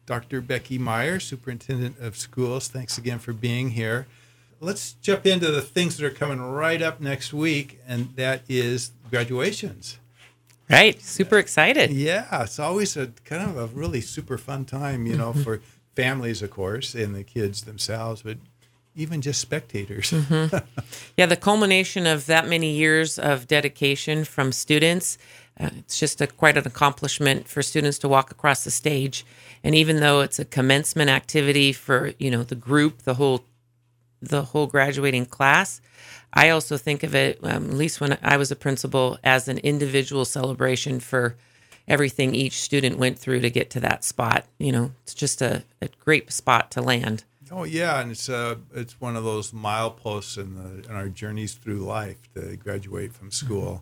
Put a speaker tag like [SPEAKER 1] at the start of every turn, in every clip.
[SPEAKER 1] Dr. Becky Meyer, Superintendent of Schools. Thanks again for being here. Let's jump into the things that are coming right up next week, and that is graduations.
[SPEAKER 2] Right. Super excited.
[SPEAKER 1] Yeah, it's always a kind of a really super fun time, you know, for families, of course, and the kids themselves, but even just spectators.
[SPEAKER 2] Yeah, the culmination of that many years of dedication from students, it's just quite an accomplishment for students to walk across the stage. And even though it's a commencement activity for, you know, the group, the whole graduating class, I also think of it, at least when I was a principal, as an individual celebration for everything each student went through to get to that spot. You know, it's just a great spot to land.
[SPEAKER 1] Oh yeah, and it's one of those mileposts in our journeys through life to graduate from school.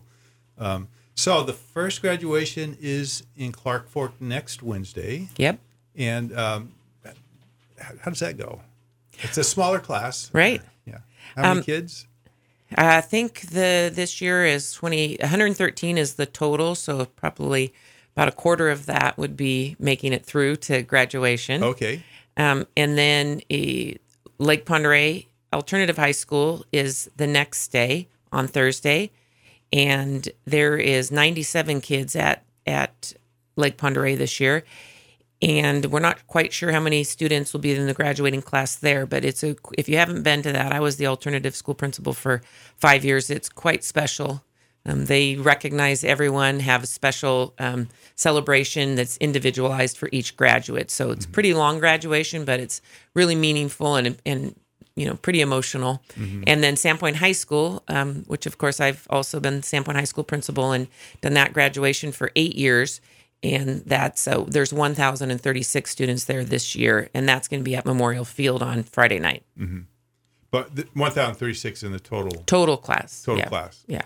[SPEAKER 1] So the first graduation is in Clark Fork next Wednesday.
[SPEAKER 2] Yep.
[SPEAKER 1] And how does that go? It's a smaller class,
[SPEAKER 2] right?
[SPEAKER 1] Yeah. How many kids?
[SPEAKER 2] I think this year is 113 is the total, so probably about a quarter of that would be making it through to graduation.
[SPEAKER 1] Okay.
[SPEAKER 2] And then Lake Pend Oreille Alternative High School is the next day on Thursday, and there is 97 kids at Lake Pend Oreille this year. And we're not quite sure how many students will be in the graduating class there, but if you haven't been to that, I was the alternative school principal for 5 years. It's quite special. They recognize everyone, have a special celebration that's individualized for each graduate. So it's pretty long graduation, but it's really meaningful and you know, pretty emotional. And then Sandpoint High School, which of course I've also been Sandpoint High School principal and done that graduation for 8 years. And there's 1,036 students there this year, and that's going to be at Memorial Field on Friday night.
[SPEAKER 1] But 1,036 in the total
[SPEAKER 2] class.
[SPEAKER 1] Total
[SPEAKER 2] Yeah.
[SPEAKER 1] class.
[SPEAKER 2] Yeah.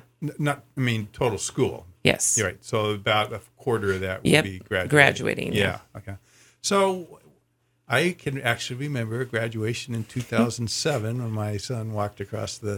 [SPEAKER 1] Total school.
[SPEAKER 2] Yes.
[SPEAKER 1] You're right. So about a quarter of that will be
[SPEAKER 2] graduating.
[SPEAKER 1] Yeah. Okay. So I can actually remember graduation in 2007 when my son walked across the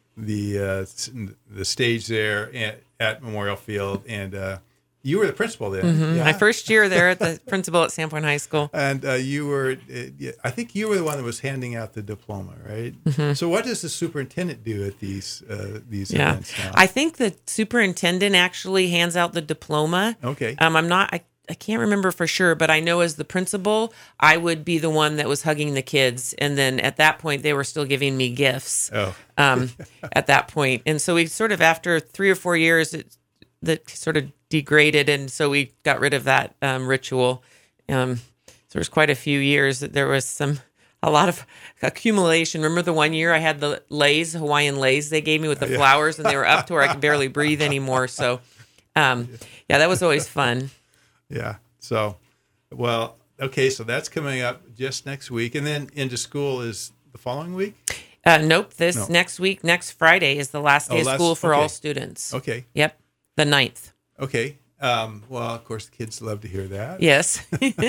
[SPEAKER 1] stage there at Memorial Field, and you were the principal then. Yeah.
[SPEAKER 2] My first year there at the principal at Sandpoint High School.
[SPEAKER 1] And you were, I think you were the one that was handing out the diploma, right? So what does the superintendent do at these events now?
[SPEAKER 2] I think the superintendent actually hands out the diploma.
[SPEAKER 1] Okay.
[SPEAKER 2] I can't remember for sure, but I know as the principal, I would be the one that was hugging the kids. And then at that point, they were still giving me gifts at that point. And so we sort of, after 3 or 4 years, that sort of degraded, and so we got rid of that ritual. So there's quite a few years that there was a lot of accumulation. Remember the one year I had the Lays, Hawaiian Lays they gave me with the flowers, and they were up to where I could barely breathe anymore. So, that was always fun.
[SPEAKER 1] Yeah. So, well, okay. So that's coming up just next week, and then into school is the following week.
[SPEAKER 2] Nope. Next week, next Friday is the last day of school for all students.
[SPEAKER 1] Okay.
[SPEAKER 2] Yep. The 9th.
[SPEAKER 1] Okay. Well, of course, the kids love to hear that.
[SPEAKER 2] Yes.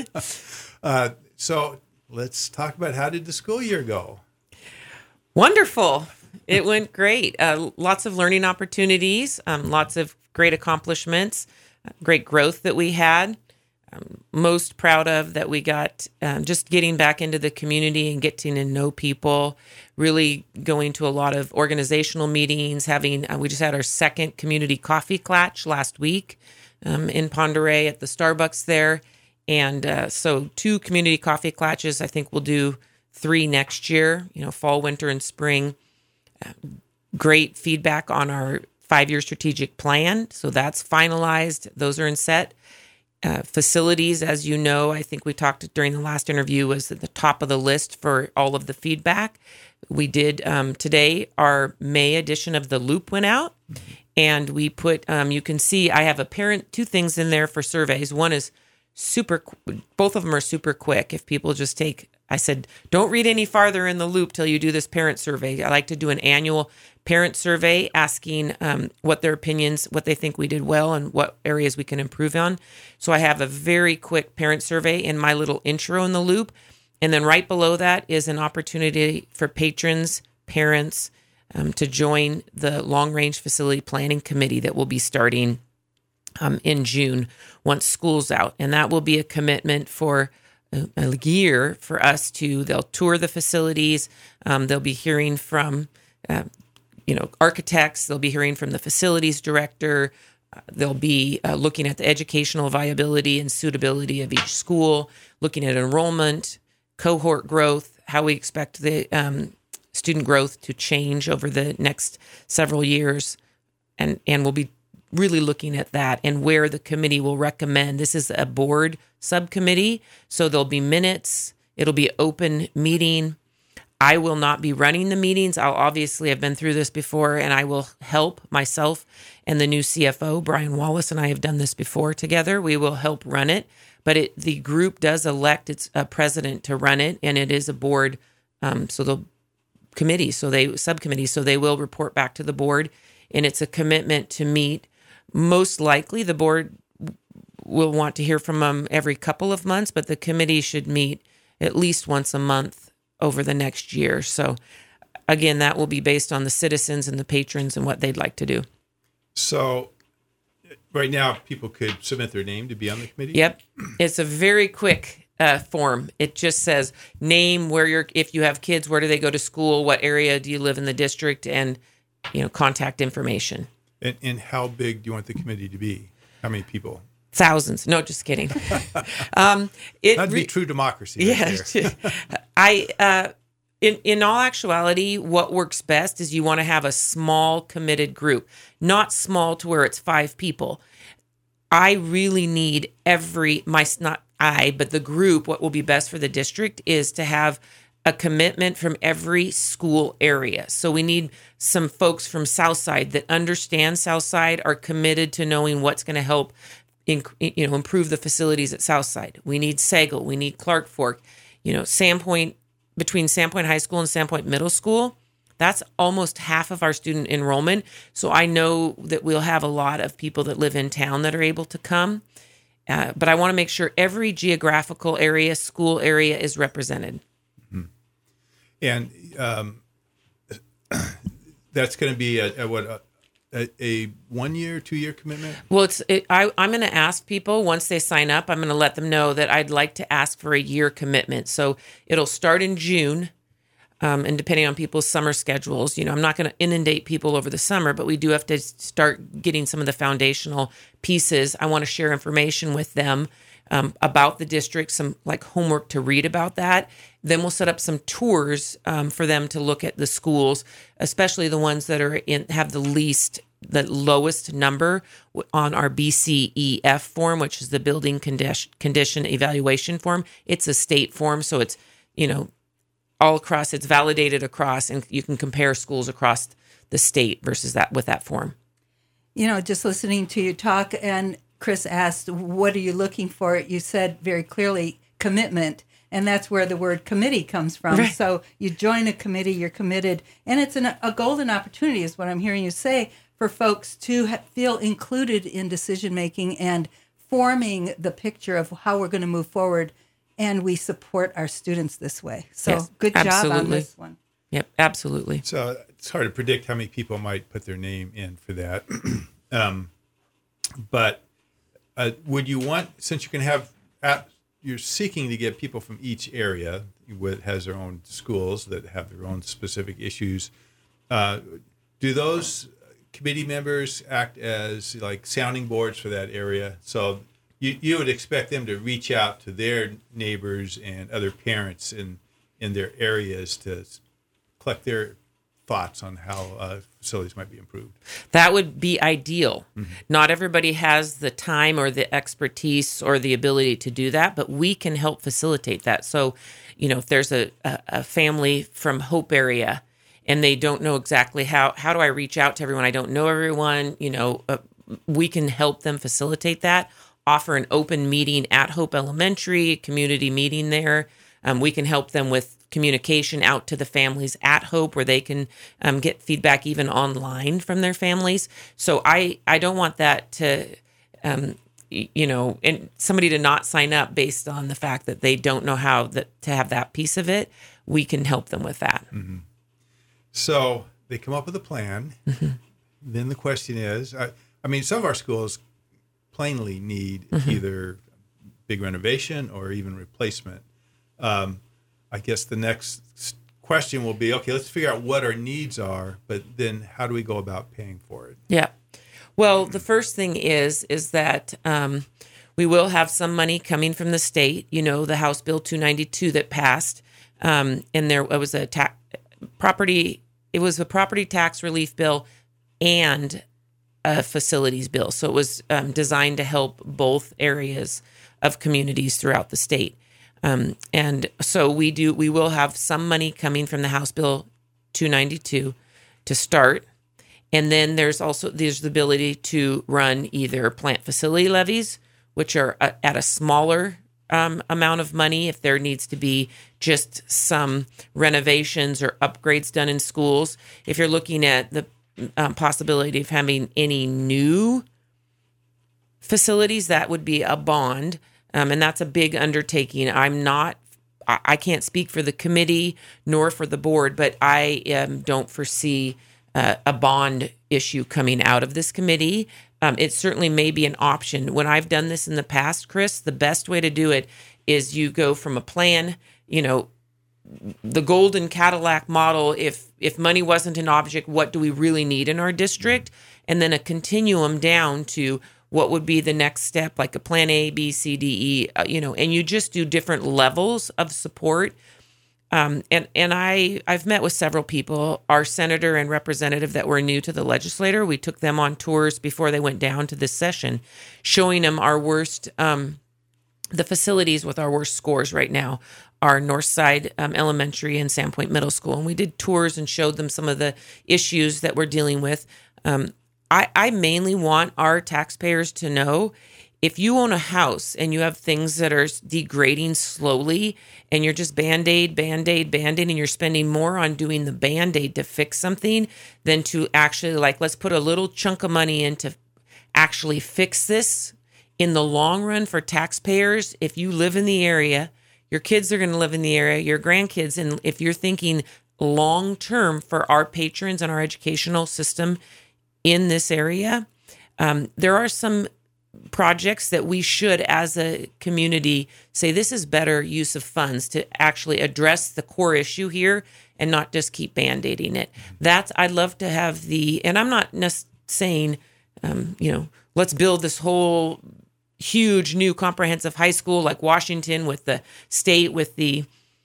[SPEAKER 1] So let's talk about, how did the school year go?
[SPEAKER 2] Wonderful. It went great. Lots of learning opportunities, lots of great accomplishments, great growth that we had. Most proud of that we got just getting back into the community and getting to know people, really going to a lot of organizational meetings, we just had our second community coffee clatch last week in Pend Oreille at the Starbucks there. And so 2 community coffee clatches. I think we'll do 3 next year, fall, winter, and spring. Great feedback on our 5-year strategic plan. So that's finalized. Those are in set. Facilities, as you know, I think we talked during the last interview, was at the top of the list for all of the feedback. We did today, our May edition of the Loop went out, and we put, you can see I have 2 things in there for surveys. One is both of them are super quick. If people just I said, don't read any farther in the Loop till you do this parent survey. I like to do an annual parent survey asking what their opinions, what they think we did well, and what areas we can improve on. So I have a very quick parent survey in my little intro in the Loop. And then right below that is an opportunity for patrons, parents, to join the long-range facility planning committee that will be starting in June once school's out. And that will be a commitment for a year for us to. They'll tour the facilities. They'll be hearing from architects. They'll be hearing from the facilities director. They'll be looking at the educational viability and suitability of each school, looking at enrollment, cohort growth, how we expect the student growth to change over the next several years. And we'll be really looking at that and where the committee will recommend. This is a board subcommittee, so there'll be minutes. It'll be open meeting. I will not be running the meetings. I'll obviously have been through this before, and I will help myself and the new CFO, Brian Wallace, and I have done this before together. We will help run it, but the group does elect its president to run it, and it is a board, subcommittee, so they will report back to the board, and it's a commitment to meet. Most likely, the board will want to hear from them every couple of months, but the committee should meet at least once a month over the next year. So again, that will be based on the citizens and the patrons and what they'd like to do.
[SPEAKER 1] So right now, people could submit their name to be on the committee?
[SPEAKER 2] Yep. It's a very quick form. It just says name, if you have kids, where do they go to school, what area do you live in the district, and contact information.
[SPEAKER 1] And how big do you want the committee to be? How many people?
[SPEAKER 2] Thousands. No, just kidding.
[SPEAKER 1] That'd be true democracy.
[SPEAKER 2] Yeah. In all actuality, what works best is you want to have a small committed group, not small to where it's 5 people. I really need not I, but the group, what will be best for the district is to have a commitment from every school area. So we need some folks from Southside that understand Southside, are committed to knowing what's going to help improve the facilities at Southside. We need Sagal. We need Clark Fork. Sandpoint, between Sandpoint High School and Sandpoint Middle School, that's almost half of our student enrollment. So I know that we'll have a lot of people that live in town that are able to come. But I want to make sure every geographical area, school area is represented.
[SPEAKER 1] Mm-hmm. And that's going to be a 1 year, 2 year commitment?
[SPEAKER 2] Well, I'm going to ask people once they sign up. I'm going to let them know that I'd like to ask for a year commitment. So it'll start in June, and depending on people's summer schedules, I'm not going to inundate people over the summer, but we do have to start getting some of the foundational pieces. I want to share information with them about the district, some like homework to read about that. Then we'll set up some tours for them to look at the schools, especially the ones that have the lowest number on our BCEF form, which is the Building Condition Evaluation form. It's a state form, so it's all across. It's validated across, and you can compare schools across the state versus that with that form.
[SPEAKER 3] Just listening to you talk, and Chris asked, what are you looking for? You said very clearly commitment, and that's where the word committee comes from. Right. So you join a committee, you're committed, and it's a golden opportunity is what I'm hearing you say for folks to feel included in decision-making and forming the picture of how we're going to move forward, and we support our students this way. So yes, good job on this one.
[SPEAKER 2] Yep, absolutely.
[SPEAKER 1] So it's hard to predict how many people might put their name in for that. But would you want, since you can have, you're seeking to get people from each area that has their own schools that have their own specific issues, do those committee members act as like sounding boards for that area? So you would expect them to reach out to their neighbors and other parents in their areas to collect their thoughts on how facilities might be improved.
[SPEAKER 2] That would be ideal. Mm-hmm. Not everybody has the time or the expertise or the ability to do that, but we can help facilitate that. So, if there's a family from Hope area and they don't know exactly how do I reach out to everyone? I don't know everyone, we can help them facilitate that, offer an open meeting at Hope Elementary, community meeting there. We can help them with communication out to the families at Hope where they can get feedback even online from their families. So I don't want that to, and somebody to not sign up based on the fact that they don't know how to have that piece of it. We can help them with that.
[SPEAKER 1] Mm-hmm. So they come up with a plan. Mm-hmm. Then the question is, some of our schools plainly need mm-hmm. either big renovation or even replacement. I guess the next question will be, okay, let's figure out what our needs are, but then how do we go about paying for it?
[SPEAKER 2] Yeah. Well, the first thing is that we will have some money coming from the state. You know, the House Bill 292 that passed, and there was a property tax relief bill and a facilities bill. So it was designed to help both areas of communities throughout the state. And so we will have some money coming from the House Bill 292 to start. And then there's the ability to run either plant facility levies, which are at a smaller amount of money if there needs to be just some renovations or upgrades done in schools. If you're looking at the possibility of having any new facilities, that would be a bond. And that's a big undertaking. I can't speak for the committee nor for the board, but I don't foresee a bond issue coming out of this committee. It certainly may be an option. When I've done this in the past, Chris, the best way to do it is you go from a plan, the golden Cadillac model. If money wasn't an object, what do we really need in our district? And then a continuum down to what would be the next step, like a plan A, B, C, D, E, and you just do different levels of support. And I've met with several people, our senator and representative that were new to the legislature. We took them on tours before they went down to this session, showing them our worst, the facilities with our worst scores right now, our Northside Elementary and Sandpoint Middle School. And we did tours and showed them some of the issues that we're dealing with. I mainly want our taxpayers to know, if you own a house and you have things that are degrading slowly and you're just Band-Aid, and you're spending more on doing the Band-Aid to fix something than to actually, let's put a little chunk of money in to actually fix this in the long run for taxpayers. If you live in the area, your kids are going to live in the area, your grandkids, and if you're thinking long term for our patrons and our educational system in this area, there are some projects that we should, as a community, say this is better use of funds to actually address the core issue here and not just keep Band-Aiding it. I'd love to have and I'm not saying, let's build this whole huge new comprehensive high school like Washington with the state, with the,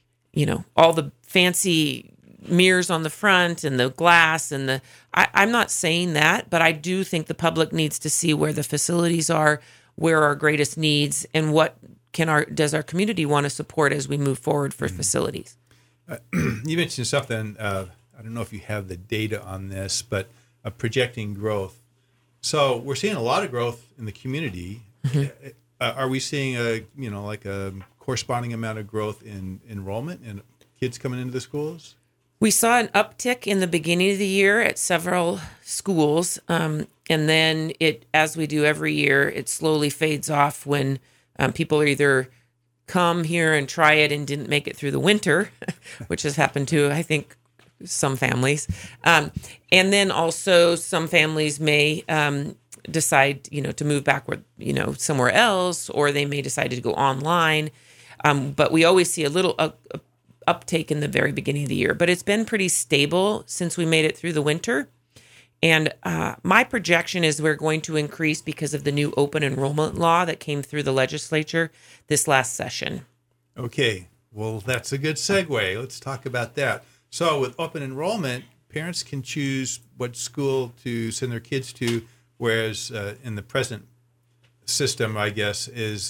[SPEAKER 2] all the fancy mirrors on the front and the glass and I'm not saying that, but I do think the public needs to see where the facilities are, where our greatest needs, and what does our community want to support as we move forward for facilities.
[SPEAKER 1] You mentioned something, I don't know if you have the data on this, but projecting growth. So we're seeing a lot of growth in the community. Mm-hmm. Are we seeing a corresponding amount of growth in enrollment and kids coming into the schools?
[SPEAKER 2] We saw an uptick in the beginning of the year at several schools, and then as we do every year, it slowly fades off when people either come here and try it and didn't make it through the winter, which has happened to, I think, some families. And then also some families may decide, to move backward, somewhere else, or they may decide to go online. But we always see a little uptake in the very beginning of the year, but it's been pretty stable since we made it through the winter. And my projection is we're going to increase because of the new open enrollment law that came through the legislature this last session.
[SPEAKER 1] Okay, well, that's a good segue. Let's talk about that. So with open enrollment, parents can choose what school to send their kids to, whereas in the present system, I guess,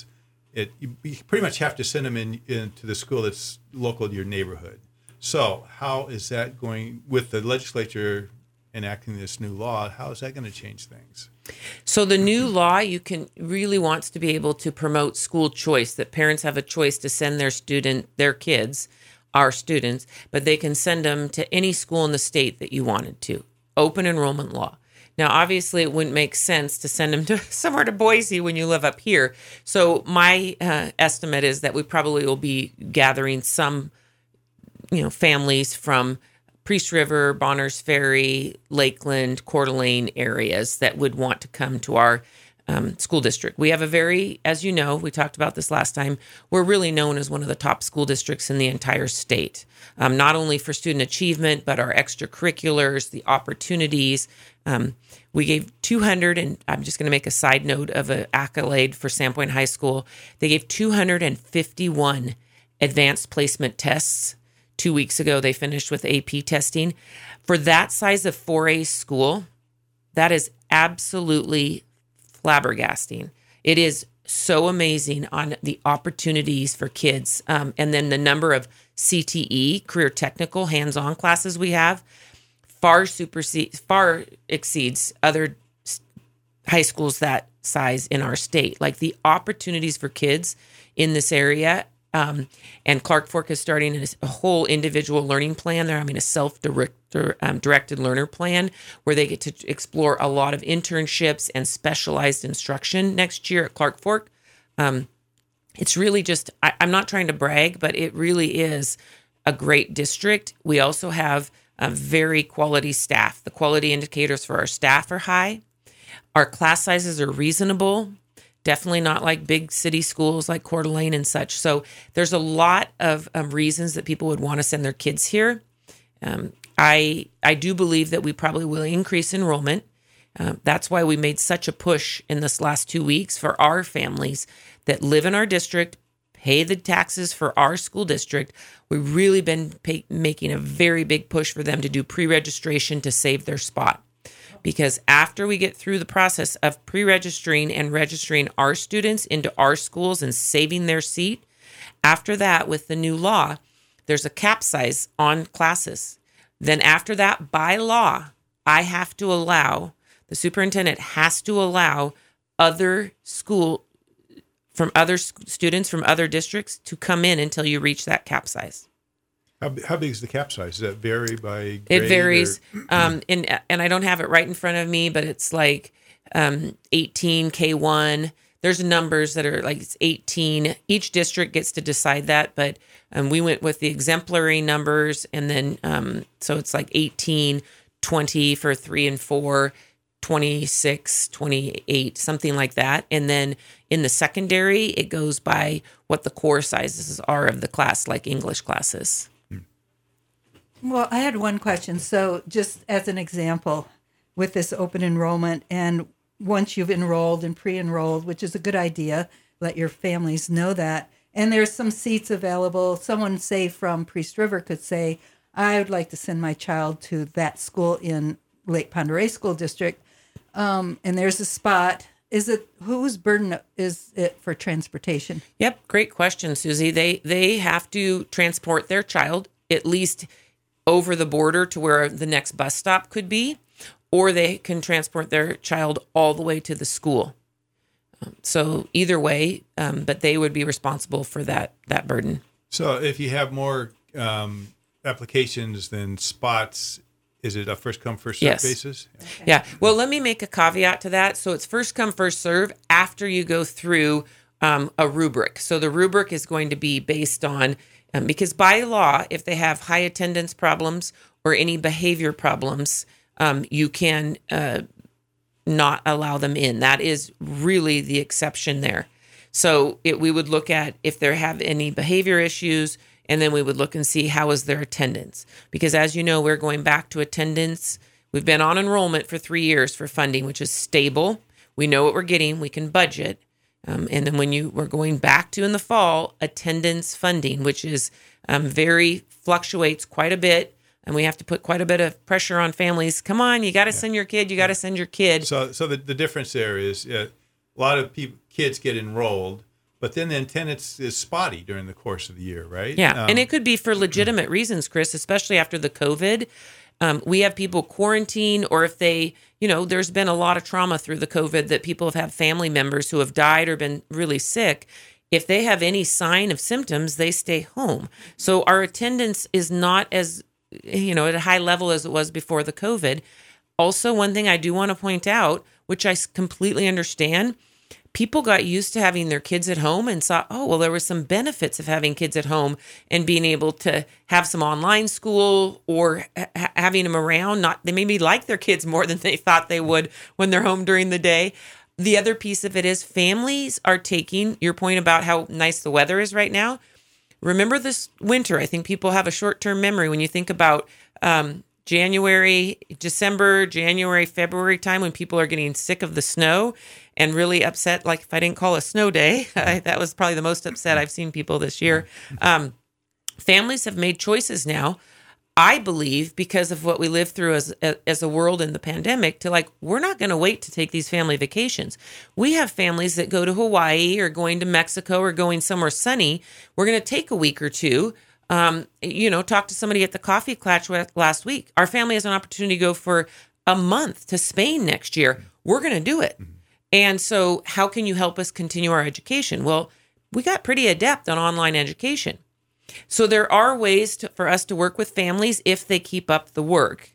[SPEAKER 1] you pretty much have to send them into the school that's local to your neighborhood. So how is that going with the legislature enacting this new law? How is that going to change things?
[SPEAKER 2] So the new law really wants to be able to promote school choice, that parents have a choice to send their kids, our students, but they can send them to any school in the state that you wanted to. Open enrollment law. Now, obviously, it wouldn't make sense to send them to somewhere to Boise when you live up here. So my estimate is that we probably will be gathering some, families from Priest River, Bonners Ferry, Lakeland, Coeur d'Alene areas that would want to come to our school district. We have a very, as you know, we talked about this last time, we're really known as one of the top school districts in the entire state, not only for student achievement, but our extracurriculars, the opportunities. We gave 200, and I'm just going to make a side note of an accolade for Sandpoint High School. They gave 251 advanced placement tests. 2 weeks ago, they finished with AP testing. For that size of 4A school, that is absolutely flabbergasting. It is so amazing on the opportunities for kids. And then the number of CTE, career technical hands-on classes we have, far exceeds other high schools that size in our state. Like the opportunities for kids in this area. And Clark Fork is starting a whole individual learning plan. They're having a self-directed learner plan where they get to explore a lot of internships and specialized instruction next year at Clark Fork. It's really just, I'm not trying to brag, but it really is a great district. We also have a very quality staff. The quality indicators for our staff are high. Our class sizes are reasonable. Definitely not like big city schools like Coeur d'Alene and such. So there's a lot of reasons that people would want to send their kids here. I do believe that we probably will increase enrollment. That's why we made such a push in this last 2 weeks for our families that live in our district, pay the taxes for our school district. We've really been making a very big push for them to do pre-registration to save their spot. Because after we get through the process of pre-registering and registering our students into our schools and saving their seat, after that, with the new law, there's a cap size on classes. Then after that, by law, I have to allow, the superintendent has to allow other students from other districts to come in until you reach that cap size.
[SPEAKER 1] How big is the cap size? Does that vary by grade?
[SPEAKER 2] It varies. And I don't have it right in front of me, but it's like 18 K1. There's numbers that are like it's 18. Each district gets to decide that, but we went with the exemplary numbers, and then so it's like 18, 20 for 3 and 4, 26, 28, something like that. And then in the secondary, it goes by what the core sizes are of the class, like English classes.
[SPEAKER 3] Well, I had one question. So just as an example, with this open enrollment, and once you've enrolled and pre-enrolled, which is a good idea, let your families know that, and there's some seats available. Someone, say, from Priest River could say, I would like to send my child to that school in Lake Pend Oreille School District, and there's a spot. Whose burden is it for transportation?
[SPEAKER 2] Yep, great question, Susie. They have to transport their child at least over the border to where the next bus stop could be, or they can transport their child all the way to the school. So either way, but they would be responsible for that burden.
[SPEAKER 1] So if you have more applications than spots, is it a first come, first serve basis?
[SPEAKER 2] Okay. Yeah. Well, let me make a caveat to that. So it's first come, first serve after you go through a rubric. So the rubric is going to be based on, because by law, if they have high attendance problems or any behavior problems, you can not allow them in. That is really the exception there. So we would look at if they have any behavior issues, and then we would look and see how is their attendance. Because as you know, we're going back to attendance. We've been on enrollment for 3 years for funding, which is stable. We know what we're getting. We can budget. And then we're going back to in the fall, attendance funding, which is fluctuates quite a bit. And we have to put quite a bit of pressure on families. Come on, you got to send your kid. You got to send your kid.
[SPEAKER 1] So the difference there is a lot of kids get enrolled, but then the attendance is spotty during the course of the year, right?
[SPEAKER 2] Yeah, and it could be for legitimate reasons, Chris, especially after the COVID. We have people quarantine, or if they, there's been a lot of trauma through the COVID that people have had family members who have died or been really sick. If they have any sign of symptoms, they stay home. So our attendance is not as, at a high level as it was before the COVID. Also, one thing I do want to point out, which I completely understand, people got used to having their kids at home and saw, there were some benefits of having kids at home and being able to have some online school or having them around. They maybe like their kids more than they thought they would when they're home during the day. The other piece of it is families are taking your point about how nice the weather is right now. Remember this winter. I think people have a short-term memory when you think about December, January, February time when people are getting sick of the snow and really upset. Like if I didn't call a snow day, that was probably the most upset I've seen people this year. Families have made choices now, I believe, because of what we lived through as a world in the pandemic, to like, we're not going to wait to take these family vacations. We have families that go to Hawaii or going to Mexico or going somewhere sunny. We're going to take a week or two. Talk to somebody at the coffee clutch last week. Our family has an opportunity to go for a month to Spain next year. We're going to do it. And so how can you help us continue our education? Well, we got pretty adept on online education. So there are ways for us to work with families if they keep up the work.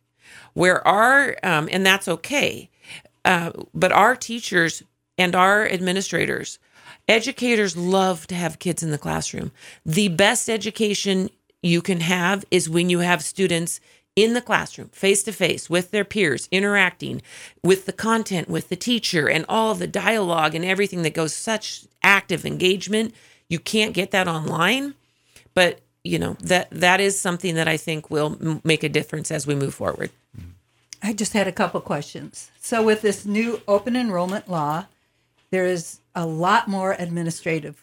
[SPEAKER 2] And that's okay. But our teachers and our administrators, educators love to have kids in the classroom. The best education you can have is when you have students in the classroom, face-to-face, with their peers, interacting with the content, with the teacher, and all of the dialogue and everything that goes, such active engagement. You can't get that online. But, that is something that I think will make a difference as we move forward.
[SPEAKER 3] I just had a couple questions. So with this new open enrollment law, there is a lot more administrative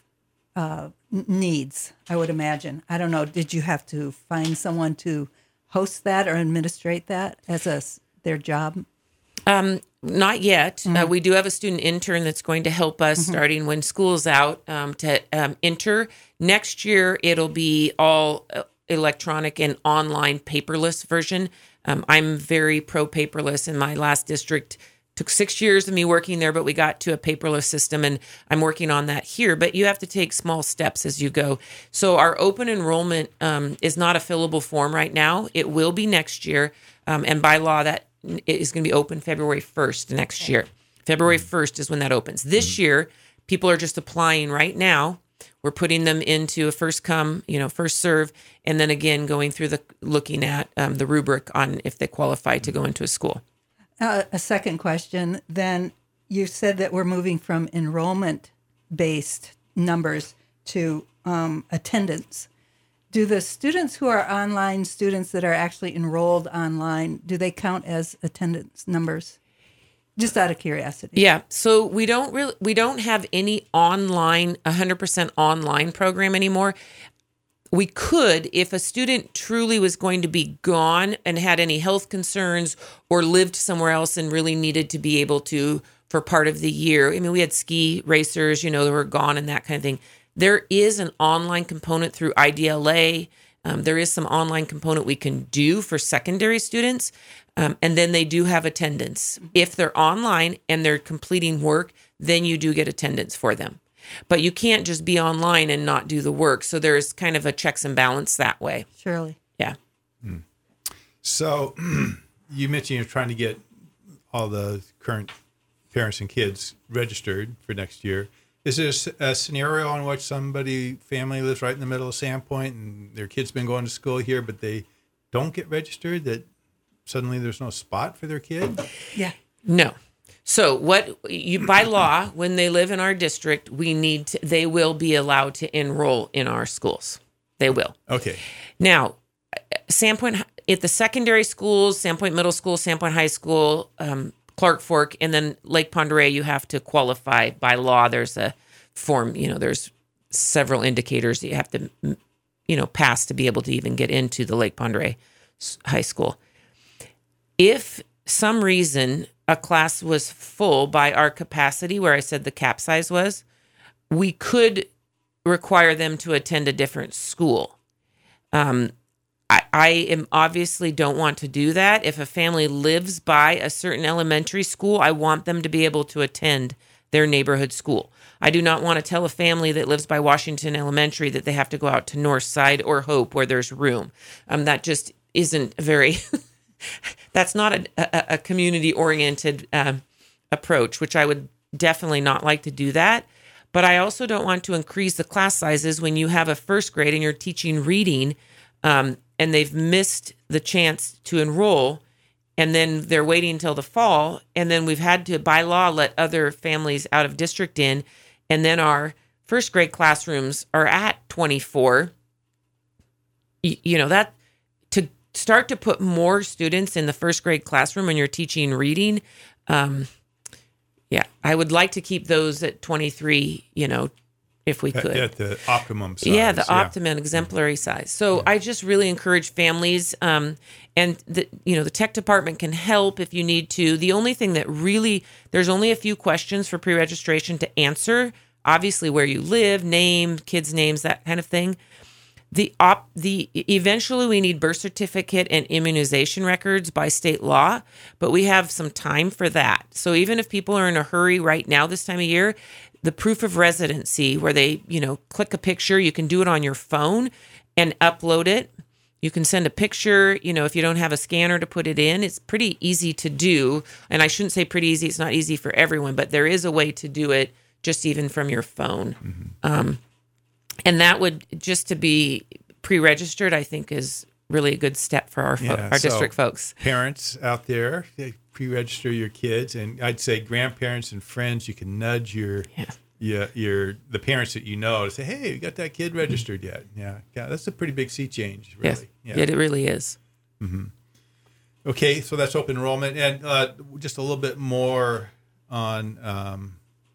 [SPEAKER 3] needs, I would imagine. I don't know. Did you have to find someone to host that or administrate that as their job?
[SPEAKER 2] Not yet. We do have a student intern that's going to help us starting when school's out to enter. Next year, it'll be all electronic and online paperless version. I'm very pro paperless. In my last district, took 6 years of me working there, but we got to a paperless system, and I'm working on that here. But you have to take small steps as you go. So our open enrollment is not a fillable form right now. It will be next year, and by law, that is going to be open February 1st next year. February 1st is when that opens. This year, people are just applying right now. We're putting them into a first come, first serve, and then again going through looking at the rubric on if they qualify to go into a school.
[SPEAKER 3] A second question, then you said that we're moving from enrollment-based numbers to attendance. Do the students who are online students that are actually enrolled online, do they count as attendance numbers? Just out of curiosity.
[SPEAKER 2] Yeah. So we don't have any online, 100% online program anymore. We could, if a student truly was going to be gone and had any health concerns or lived somewhere else and really needed to be able to for part of the year. I mean, we had ski racers, that were gone and that kind of thing. There is an online component through IDLA. There is some online component we can do for secondary students. And then they do have attendance. If they're online and they're completing work, then you do get attendance for them. But you can't just be online and not do the work. So there's kind of a checks and balance that way.
[SPEAKER 3] Surely.
[SPEAKER 2] Yeah.
[SPEAKER 1] So you mentioned you're trying to get all the current parents and kids registered for next year. Is there a scenario in which family lives right in the middle of Sandpoint and their kid's been going to school here, but they don't get registered, that suddenly there's no spot for their kid?
[SPEAKER 3] Yeah.
[SPEAKER 2] No. So by law, when they live in our district, they will be allowed to enroll in our schools. They will.
[SPEAKER 1] Okay.
[SPEAKER 2] Now, Sandpoint, at the secondary schools, Sandpoint Middle School, Sandpoint High School, Clark Fork, and then Lake Pend Oreille, you have to qualify by law. There's a form, there's several indicators that you have to, pass to be able to even get into the Lake Pend Oreille High School. If some reason a class was full by our capacity, where I said the cap size was, we could require them to attend a different school. I obviously don't want to do that. If a family lives by a certain elementary school, I want them to be able to attend their neighborhood school. I do not want to tell a family that lives by Washington Elementary that they have to go out to Northside or Hope where there's room. That just isn't very... That's not a community-oriented approach, which I would definitely not like to do that. But I also don't want to increase the class sizes when you have a first grade and you're teaching reading and they've missed the chance to enroll. and then they're waiting until the fall, and then we've had to, by law, let other families out of district in, and then our first grade classrooms are at 24. That to start to put more students in the first grade classroom when you're teaching reading, I would like to keep those at 23, if we could.
[SPEAKER 1] At the optimum size.
[SPEAKER 2] Yeah, the optimum exemplary size. So I just really encourage families, and the tech department can help if you need to. The only thing that there's only a few questions for pre-registration to answer. Obviously, where you live, name, kids' names, that kind of thing. Eventually we need birth certificate and immunization records by state law, but we have some time for that. So even if people are in a hurry right now this time of year, the proof of residency where they, click a picture, you can do it on your phone and upload it. You can send a picture, if you don't have a scanner to put it in, it's pretty easy to do. And I shouldn't say pretty easy, it's not easy for everyone, but there is a way to do it just even from your phone. Mm-hmm. And that would, just to be pre-registered, I think is really a good step for our district folks.
[SPEAKER 1] Parents out there, pre-register your kids, and I'd say grandparents and friends, you can nudge the parents that to say, hey, you got that kid registered yet? Yeah, that's a pretty big sea change, really.
[SPEAKER 2] Yes, it really is.
[SPEAKER 1] Mm-hmm. Okay, so that's open enrollment, and just a little bit more on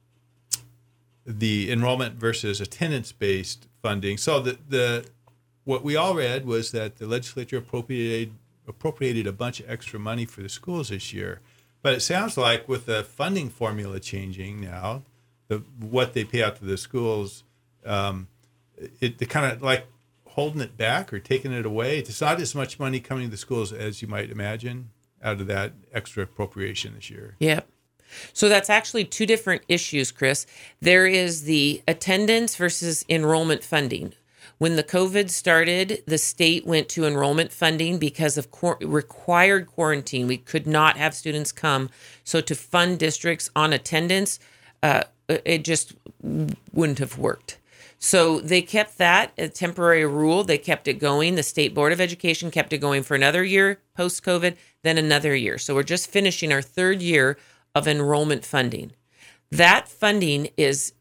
[SPEAKER 1] the enrollment versus attendance-based funding. So what we all read was that the legislature appropriated a bunch of extra money for the schools this year. But it sounds like with the funding formula changing now, what they pay out to the schools, they're kind of like holding it back or taking it away. It's not as much money coming to the schools as you might imagine out of that extra appropriation this year.
[SPEAKER 2] Yep. So that's actually two different issues, Chris. There is the attendance versus enrollment funding. When the COVID started, the state went to enrollment funding because of required quarantine. We could not have students come. So to fund districts on attendance, it just wouldn't have worked. So they kept that a temporary rule. They kept it going. The State Board of Education kept it going for another year post-COVID, then another year. So we're just finishing our third year of enrollment funding. That funding is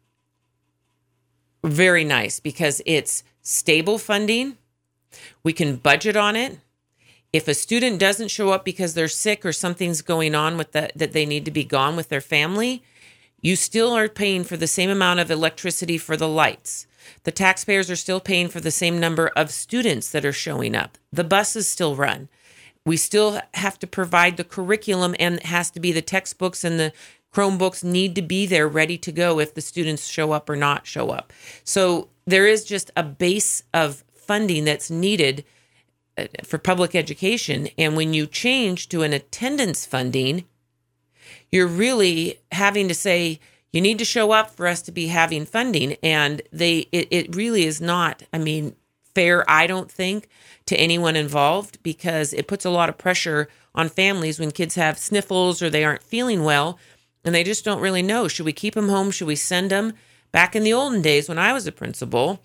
[SPEAKER 2] very nice because it's stable funding. We can budget on it. If a student doesn't show up because they're sick or something's going on with that they need to be gone with their family, you still are paying for the same amount of electricity for the lights. The taxpayers are still paying for the same number of students that are showing up. The buses still run. We still have to provide the curriculum, and it has to be the textbooks and the Chromebooks need to be there ready to go if the students show up or not show up. So there is just a base of funding that's needed for public education. And when you change to an attendance funding, you're really having to say, you need to show up for us to be having funding. And it really is not, fair, I don't think, to anyone involved, because it puts a lot of pressure on families when kids have sniffles or they aren't feeling well and they just don't really know. Should we keep them home? Should we send them? Back in the olden days when I was a principal,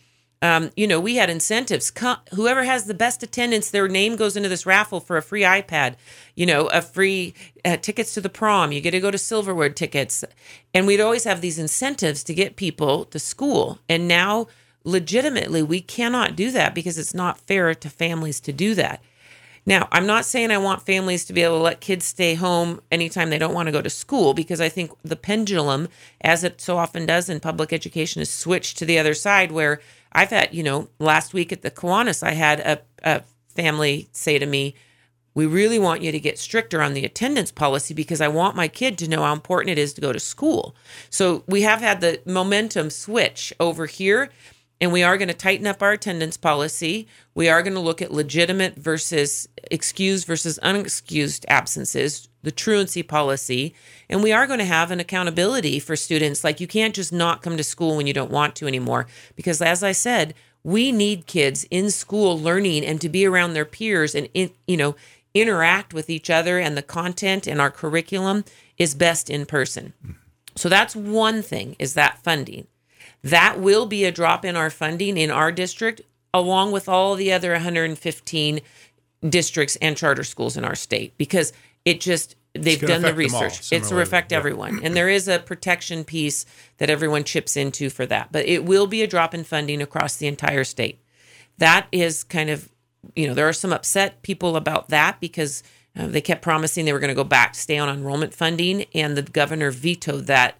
[SPEAKER 2] we had incentives. Whoever has the best attendance, their name goes into this raffle for a free iPad, a free tickets to the prom. You get to go to Silverwood tickets. And we'd always have these incentives to get people to school. And now, legitimately, we cannot do that because it's not fair to families to do that. Now, I'm not saying I want families to be able to let kids stay home anytime they don't want to go to school, because I think the pendulum, as it so often does in public education, is switched to the other side, where I've had, last week at the Kiwanis, I had a family say to me, we really want you to get stricter on the attendance policy because I want my kid to know how important it is to go to school. So we have had the momentum switch over here. And we are going to tighten up our attendance policy. We are going to look at legitimate versus excused versus unexcused absences, the truancy policy. And we are going to have an accountability for students. Like, you can't just not come to school when you don't want to anymore. Because as I said, we need kids in school learning and to be around their peers and, interact with each other. And the content in our curriculum is best in person. So that's one thing, is that funding. That will be a drop in our funding in our district, along with all the other 115 districts and charter schools in our state, because they've
[SPEAKER 1] gonna
[SPEAKER 2] done the
[SPEAKER 1] affect them all
[SPEAKER 2] research. It's to
[SPEAKER 1] similarly,
[SPEAKER 2] affect
[SPEAKER 1] yeah.
[SPEAKER 2] everyone. And there is a protection piece that everyone chips into for that. But it will be a drop in funding across the entire state. That is kind of, there are some upset people about that because they kept promising they were going to go back to stay on enrollment funding. And the governor vetoed that,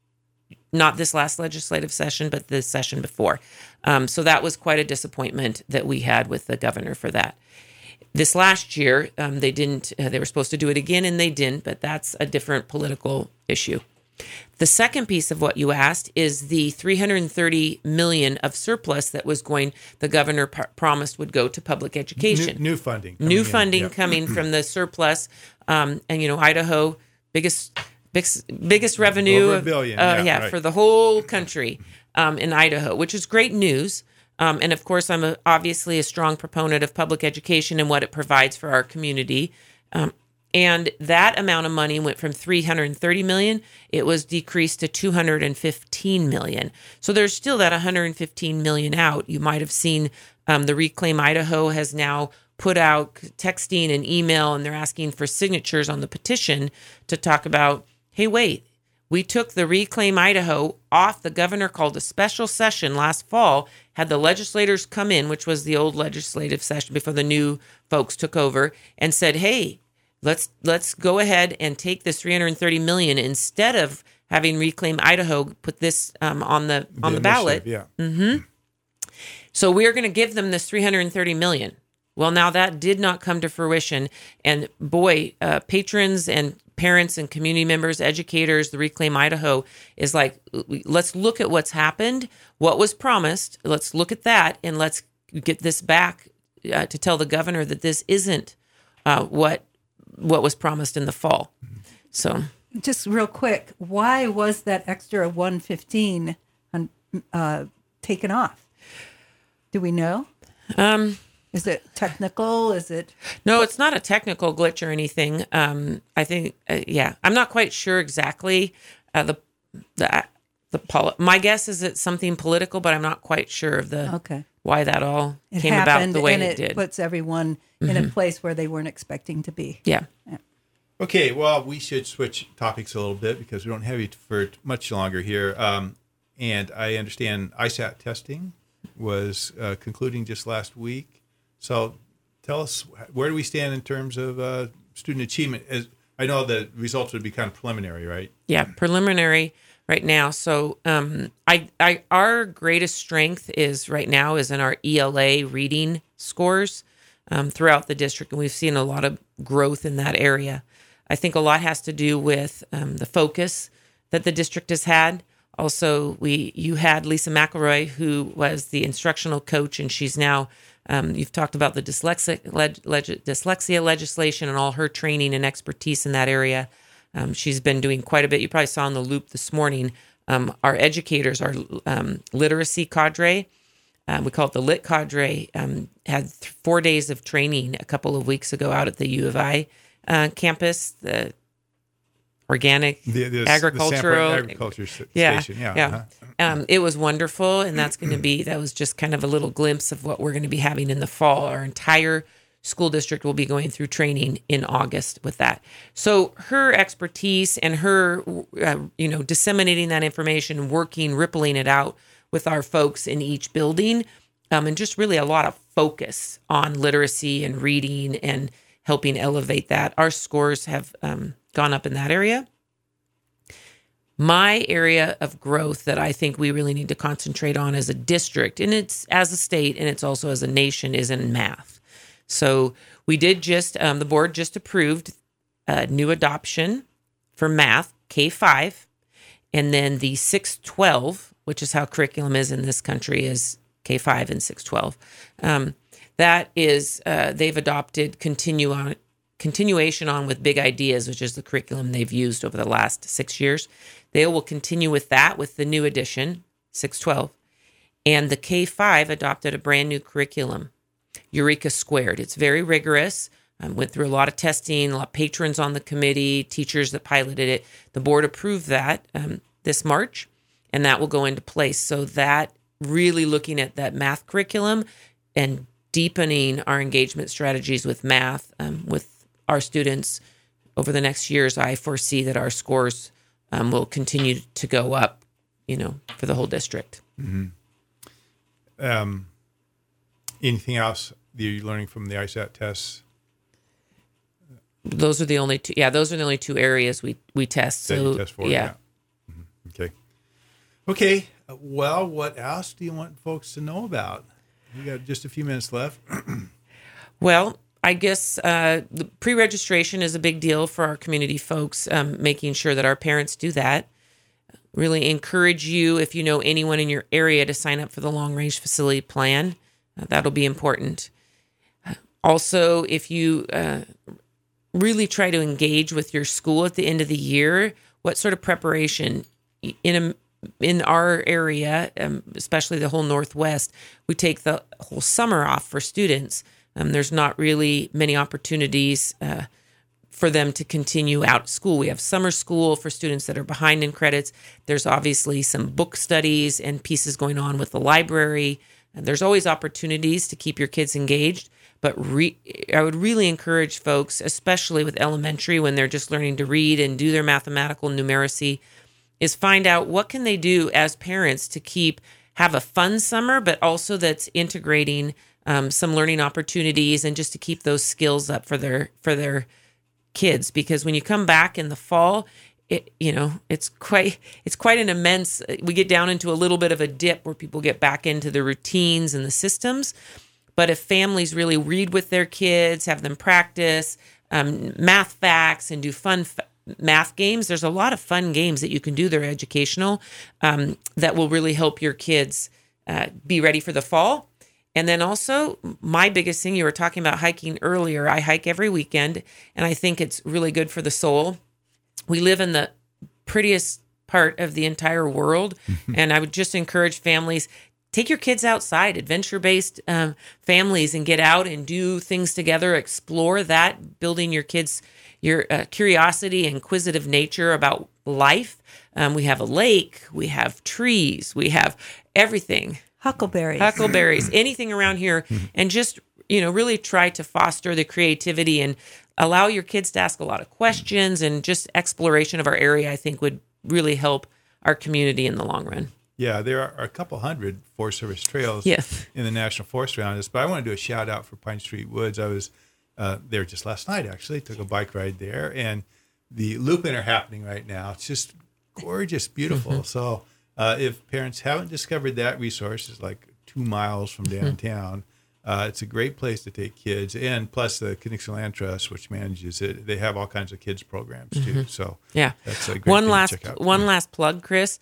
[SPEAKER 2] not this last legislative session, but the session before. So that was quite a disappointment that we had with the governor for that. This last year, they didn't. They were supposed to do it again, and they didn't. But that's a different political issue. The second piece of what you asked is the $330 million of surplus that was the governor promised would go to public education.
[SPEAKER 1] New funding.
[SPEAKER 2] Coming from the surplus, and Idaho biggest revenue
[SPEAKER 1] Over $1 billion.
[SPEAKER 2] for the whole country in Idaho, which is great news. And of course, I'm obviously a strong proponent of public education and what it provides for our community. And that amount of money went from $330 million. It was decreased to $215 million. So there's still that $115 million out. You might have seen the Reclaim Idaho has now put out texting and email, and they're asking for signatures on the petition to talk about, hey, wait, we took the Reclaim Idaho off. The governor called a special session last fall, had the legislators come in, which was the old legislative session before the new folks took over, and said, hey, let's go ahead and take this $330 million instead of having Reclaim Idaho put this on the ballot.
[SPEAKER 1] Yeah.
[SPEAKER 2] Mm-hmm. So we're going to give them this $330 million. Well, now that did not come to fruition. And boy, patrons and parents and community members, educators, the Reclaim Idaho is like, let's look at what's happened, what was promised. Let's look at that, and let's get this back to tell the governor that this isn't what was promised in the fall. So,
[SPEAKER 3] just real quick, why was that extra 115 taken off? Do we know? Is it technical? Is it?
[SPEAKER 2] No, it's not a technical glitch or anything. I think, I'm not quite sure exactly my guess is it's something political, but I'm not quite sure of why that all came about the way it did.
[SPEAKER 3] It puts everyone in a place where they weren't expecting to be.
[SPEAKER 2] Yeah.
[SPEAKER 1] Okay, well, we should switch topics a little bit because we don't have you for much longer here. And I understand ISAT testing was concluding just last week. So tell us, where do we stand in terms of student achievement? I know the results would be kind of preliminary, right?
[SPEAKER 2] Yeah, preliminary right now. So our greatest strength is right now is in our ELA reading scores throughout the district, and we've seen a lot of growth in that area. I think a lot has to do with the focus that the district has had. Also, you had Lisa McElroy, who was the instructional coach, and she's now, you've talked about the dyslexia legislation and all her training and expertise in that area. She's been doing quite a bit. You probably saw on the Loop this morning, our educators, our literacy cadre, we call it the Lit Cadre, had 4 days of training a couple of weeks ago out at the U of I campus, the organic agriculture station.
[SPEAKER 1] Yeah.
[SPEAKER 2] It was wonderful, and that was just kind of a little glimpse of what we're going to be having in the fall. Our entire school district will be going through training in August with that. So her expertise and her, disseminating that information, rippling it out with our folks in each building, and just really a lot of focus on literacy and reading and helping elevate that. Our scores have gone up in that area. My area of growth that I think we really need to concentrate on as a district, and it's as a state, and it's also as a nation, is in math. So we did the board just approved a new adoption for math, K-5, and then the 6-12, which is how curriculum is in this country, is K-5 and 6-12. That is, they've adopted continuation on with Big Ideas, which is the curriculum they've used over the last 6 years. They will continue with that with the new edition, 6-12. And the K-5 adopted a brand new curriculum, Eureka Squared. It's very rigorous. Went through a lot of testing, a lot of patrons on the committee, teachers that piloted it. The board approved that this March, and that will go into place. So that really looking at that math curriculum and deepening our engagement strategies with math, with our students over the next years, I foresee that our scores will continue to go up, for the whole district.
[SPEAKER 1] Anything else that you're learning from the ISAT tests?
[SPEAKER 2] Those are the only two. Yeah, those are the only two areas we test.
[SPEAKER 1] That
[SPEAKER 2] So
[SPEAKER 1] you test for?
[SPEAKER 2] yeah.
[SPEAKER 1] Okay. Okay. Well, what else do you want folks to know about? We got just a few minutes left.
[SPEAKER 2] Well, I guess the pre-registration is a big deal for our community folks, making sure that our parents do that. Really encourage you, if you know anyone in your area, to sign up for the long-range facility plan. That'll be important. Also, if you really try to engage with your school at the end of the year, what sort of preparation in our area, especially the whole Northwest, we take the whole summer off for students. There's not really many opportunities for them to continue out of school. We have summer school for students that are behind in credits. There's obviously some book studies and pieces going on with the library. And there's always opportunities to keep your kids engaged. But I would really encourage folks, especially with elementary, when they're just learning to read and do their mathematical numeracy, is find out what can they do as parents to have a fun summer, but also that's integrating some learning opportunities and just to keep those skills up for their kids. Because when you come back in the fall, it's quite an immense. We get down into a little bit of a dip where people get back into the routines and the systems. But if families really read with their kids, have them practice math facts and do fun math games, there's a lot of fun games that you can do that are educational that will really help your kids be ready for the fall. And then also, my biggest thing, you were talking about hiking earlier. I hike every weekend, and I think it's really good for the soul. We live in the prettiest part of the entire world, and I would just encourage families, take your kids outside, adventure-based families, and get out and do things together, explore that, building your kids' curiosity and inquisitive nature about life. We have a lake, we have trees, we have everything. Huckleberries, anything around here. And just, really try to foster the creativity and allow your kids to ask a lot of questions, and just exploration of our area, I think, would really help our community in the long run.
[SPEAKER 1] Yeah, there are a couple hundred Forest Service trails in the National Forest around us, but I want to do a shout out for Pine Street Woods. I was there just last night, actually. Took a bike ride there, and the looping are happening right now. It's just gorgeous, beautiful. So if parents haven't discovered that resource, it's like 2 miles from downtown. It's a great place to take kids, and plus the Connection Land Trust, which manages it, they have all kinds of kids programs too. So that's a great thing to check out.
[SPEAKER 2] One last plug, Chris.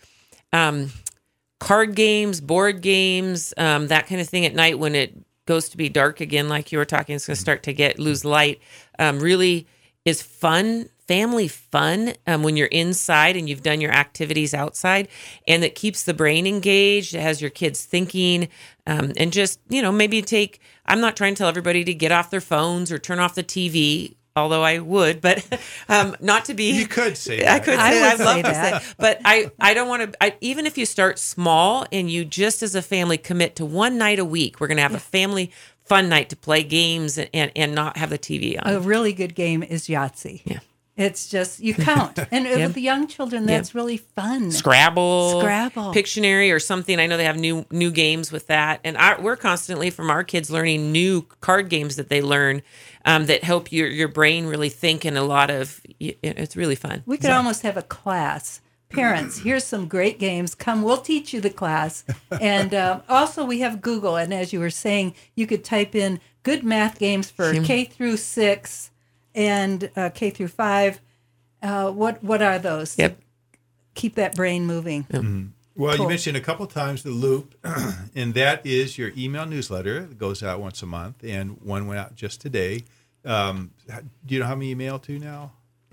[SPEAKER 2] Card games, board games, that kind of thing at night when it goes to be dark again, like you were talking, it's going to start to lose light. Really is fun. Family fun when you're inside and you've done your activities outside, and it keeps the brain engaged. It has your kids thinking, and just, maybe I'm not trying to tell everybody to get off their phones or turn off the TV, although I would, but not to be.
[SPEAKER 1] You could say that.
[SPEAKER 2] I'd love to say, but I don't want to. Even if you start small and you just as a family commit to one night a week, we're going to have a family fun night to play games and not have the TV on.
[SPEAKER 3] A really good game is Yahtzee.
[SPEAKER 2] Yeah.
[SPEAKER 3] It's just, you count. And with the young children, that's really fun.
[SPEAKER 2] Scrabble, Pictionary or something. I know they have new games with that. And we're constantly, from our kids, learning new card games that they learn that help your brain really think, and a lot of, it's really fun.
[SPEAKER 3] We could almost have a class. Parents, here's some great games. Come, we'll teach you the class. And also we have Google. And as you were saying, you could type in good math games for K through 6 and K through 5. What are those?
[SPEAKER 2] Yep.
[SPEAKER 3] Keep that brain moving.
[SPEAKER 2] Yep.
[SPEAKER 1] Mm-hmm. Well, you mentioned a couple times the Loop, and that is your email newsletter that goes out once a month, and one went out just today. Do you know how many you mail to now?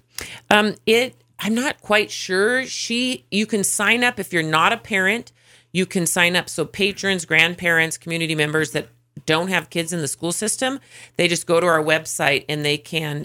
[SPEAKER 2] I'm not quite sure. You can sign up if you're not a parent. You can sign up. So patrons, grandparents, community members that don't have kids in the school system, they just go to our website and they can,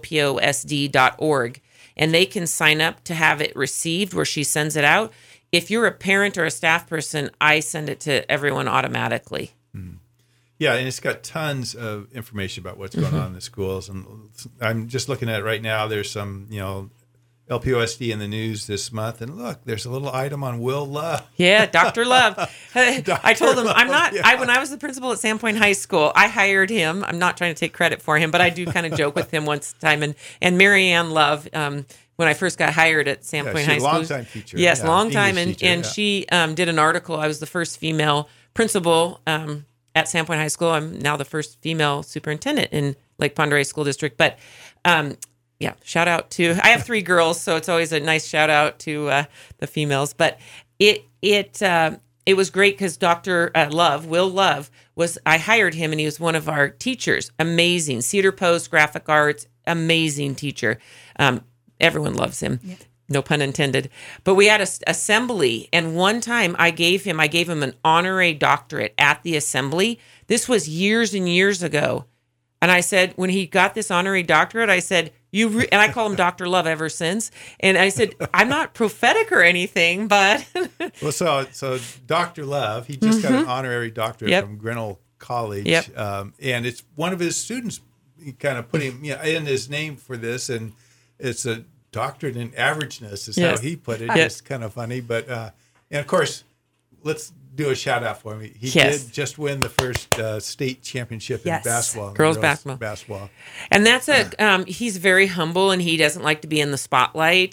[SPEAKER 2] lposd.org, and they can sign up to have it received where she sends it out. If you're a parent or a staff person, I send it to everyone automatically.
[SPEAKER 1] Yeah, and it's got tons of information about what's going on in the schools. And I'm just looking at it right now. There's some, LPOSD in the news this month. And look, there's a little item on Will Love.
[SPEAKER 2] Yeah, Dr. Love. I told him,
[SPEAKER 1] Love,
[SPEAKER 2] I'm not,
[SPEAKER 1] yeah.
[SPEAKER 2] when I was the principal at Sandpoint High School, I hired him. I'm not trying to take credit for him, but I do kind of joke with him once time. And Mary Ann Love, when I first got hired at Sandpoint High
[SPEAKER 1] she's
[SPEAKER 2] School.
[SPEAKER 1] a long-time teacher.
[SPEAKER 2] Yes,
[SPEAKER 1] Yeah,
[SPEAKER 2] long time.
[SPEAKER 1] English
[SPEAKER 2] And
[SPEAKER 1] teacher,
[SPEAKER 2] she did an article. I was the first female principal at Sandpoint High School. I'm now the first female superintendent in Lake Pend Oreille School District. But yeah, shout out to, I have 3 girls, so it's always a nice shout out to the females. But it was great because Dr. Love, Will Love, I hired him and he was one of our teachers. Amazing. Cedar Post, graphic arts, amazing teacher. Everyone loves him. Yeah. No pun intended. But we had an assembly, and one time I gave him an honorary doctorate at the assembly. This was years and years ago. And I said, when he got this honorary doctorate, I said, and I call him Dr. Love ever since. And I said, I'm not prophetic or anything, but.
[SPEAKER 1] Well, so Dr. Love, he just got an honorary doctorate from Grinnell College.
[SPEAKER 2] Yep.
[SPEAKER 1] And it's one of his students kind of put him in his name for this. And it's a doctorate in averageness is how he put it. It's kind of funny. But, and of course, let's do a shout out for him. He did just win the first state championship in basketball.
[SPEAKER 2] Girls basketball. And that's he's very humble and he doesn't like to be in the spotlight.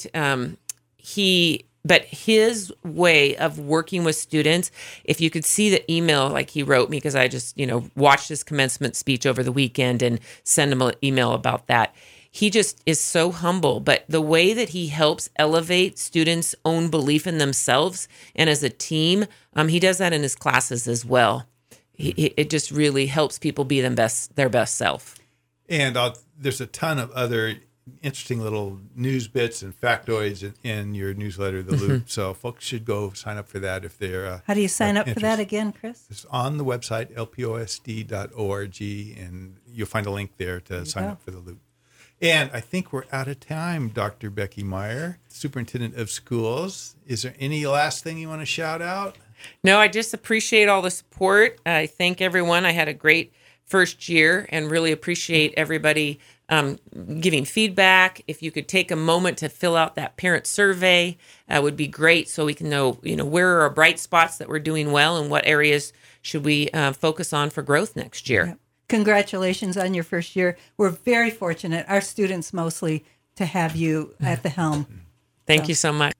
[SPEAKER 2] But his way of working with students, if you could see the email like he wrote me, because I just, watched his commencement speech over the weekend and send him an email about that. He just is so humble, but the way that he helps elevate students' own belief in themselves and as a team, he does that in his classes as well. It just really helps people be their best self.
[SPEAKER 1] And there's a ton of other interesting little news bits and factoids in your newsletter, The Loop. So folks should go sign up for that if they're
[SPEAKER 3] How do you sign up for that again, Chris?
[SPEAKER 1] It's on the website, lposd.org, and you'll find a link there to sign up for The Loop. And I think we're out of time, Dr. Becky Meyer, Superintendent of Schools. Is there any last thing you want to shout out?
[SPEAKER 2] No, I just appreciate all the support. I thank everyone. I had a great first year and really appreciate everybody giving feedback. If you could take a moment to fill out that parent survey, would be great so we can know, where are our bright spots that we're doing well and what areas should we focus on for growth next year.
[SPEAKER 3] Yeah. Congratulations on your first year. We're very fortunate, our students mostly, to have you at the helm.
[SPEAKER 2] Thank you so much.